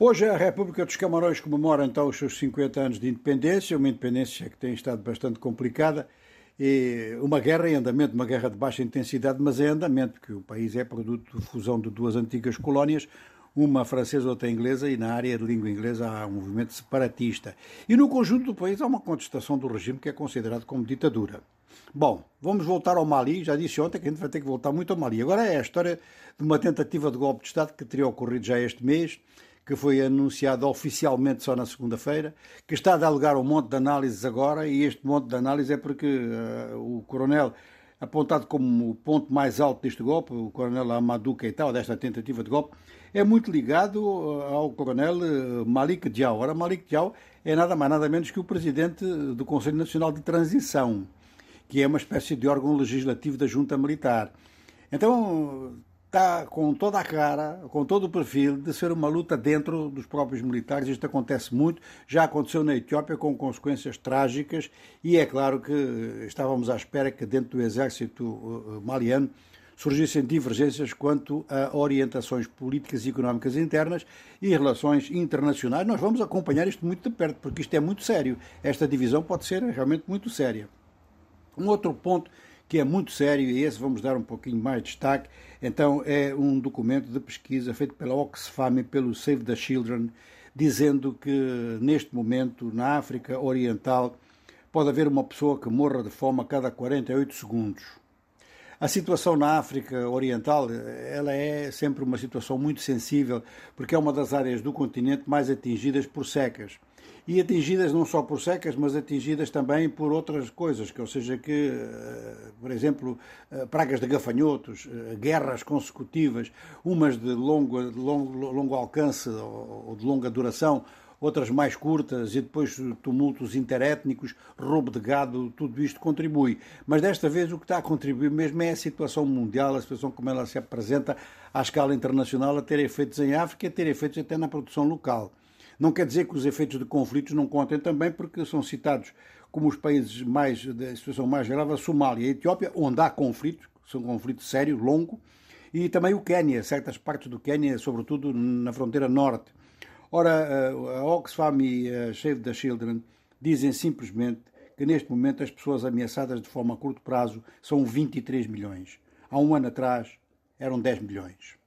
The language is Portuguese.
Hoje a República dos Camarões comemora então os seus 50 anos de independência, uma independência que tem estado bastante complicada e uma guerra em andamento, uma guerra de baixa intensidade, mas em andamento, porque o país é produto de fusão de duas antigas colónias, uma francesa e outra inglesa, e na área de língua inglesa há um movimento separatista. E no conjunto do país há uma contestação do regime que é considerado como ditadura. Bom, vamos voltar ao Mali. Já disse ontem que a gente vai ter que voltar muito ao Mali. Agora é a história de uma tentativa de golpe de Estado que teria ocorrido já este mês, que foi anunciado oficialmente só na segunda-feira, que está a dar lugar a um monte de análises agora, e este monte de análises é porque o coronel, apontado como o ponto mais alto deste golpe, o coronel Amadou Keita, ou desta tentativa de golpe, é muito ligado ao coronel Malik Diaw. Ora, Malik Diaw é nada mais nada menos que o presidente do Conselho Nacional de Transição, que é uma espécie de órgão legislativo da junta militar. Então, está com toda a cara, com todo o perfil de ser uma luta dentro dos próprios militares. Isto acontece muito, já aconteceu na Etiópia com consequências trágicas e é claro que estávamos à espera que dentro do exército maliano surgissem divergências quanto a orientações políticas e económicas internas e relações internacionais. Nós vamos acompanhar isto muito de perto, porque isto é muito sério. Esta divisão pode ser realmente muito séria. Um outro ponto que é muito sério, e esse vamos dar um pouquinho mais de destaque, então é um documento de pesquisa feito pela Oxfam e pelo Save the Children, dizendo que neste momento na África Oriental pode haver uma pessoa que morra de fome a cada 48 segundos. A situação na África Oriental, ela é sempre uma situação muito sensível, porque é uma das áreas do continente mais atingidas por secas. E atingidas não só por secas, mas atingidas também por outras coisas, ou seja, que, por exemplo, pragas de gafanhotos, guerras consecutivas, umas de longo alcance ou de longa duração, outras mais curtas, e depois tumultos interétnicos, roubo de gado, tudo isto contribui. Mas desta vez o que está a contribuir mesmo é a situação mundial, a situação como ela se apresenta à escala internacional, a ter efeitos em África e a ter efeitos até na produção local. Não quer dizer que os efeitos de conflitos não contem também, porque são citados como os países da situação mais grave, a Somália e a Etiópia, onde há conflitos, são conflitos sérios, longo, e também o Quénia, certas partes do Quénia, sobretudo na fronteira norte. Ora, a Oxfam e a Save the Children dizem simplesmente que neste momento as pessoas ameaçadas de fome a curto prazo são 23 milhões. Há um ano atrás eram 10 milhões.